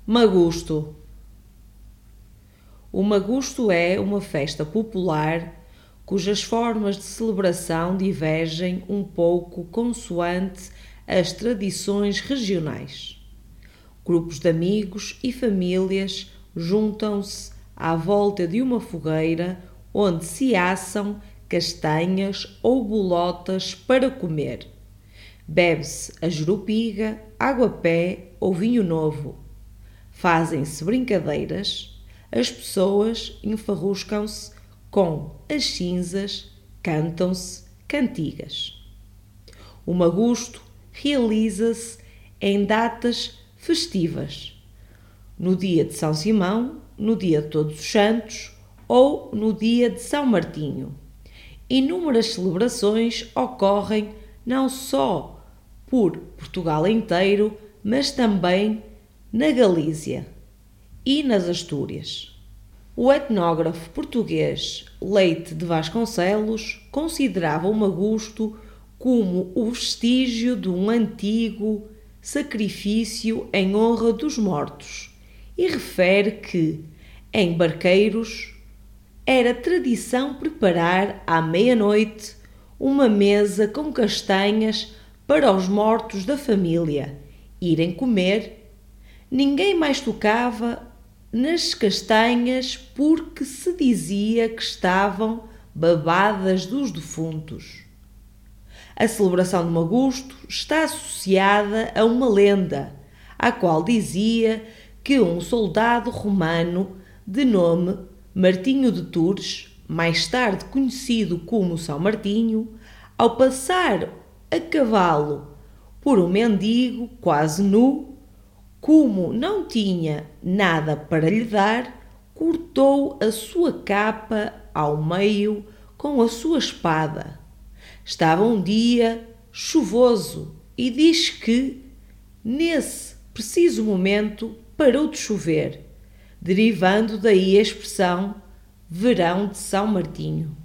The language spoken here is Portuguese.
Magusto. O Magusto é uma festa popular cujas formas de celebração divergem um pouco consoante as tradições regionais. Grupos de amigos e famílias juntam-se à volta de uma fogueira onde se assam castanhas ou bolotas para comer. Bebe-se a jerupiga, água-pé ou vinho novo. Fazem-se brincadeiras, as pessoas enfarruscam-se com as cinzas, cantam-se cantigas. O Magusto realiza-se em datas festivas, no dia de São Simão, no dia de Todos os Santos ou no dia de São Martinho. Inúmeras celebrações ocorrem não só por Portugal inteiro, mas também na Galícia e nas Astúrias. O etnógrafo português Leite de Vasconcelos considerava o Magusto como o vestígio de um antigo sacrifício em honra dos mortos e refere que, em Barqueiros, era tradição preparar à meia-noite uma mesa com castanhas para os mortos da família irem comer. Ninguém mais tocava nas castanhas porque se dizia que estavam babadas dos defuntos. A celebração do Magusto está associada a uma lenda, a qual dizia que um soldado romano de nome Martinho de Tours, mais tarde conhecido como São Martinho, ao passar a cavalo por um mendigo quase nu, como não tinha nada para lhe dar, cortou a sua capa ao meio com a sua espada. Estava um dia chuvoso e diz que, nesse preciso momento, parou de chover, derivando daí a expressão Verão de São Martinho.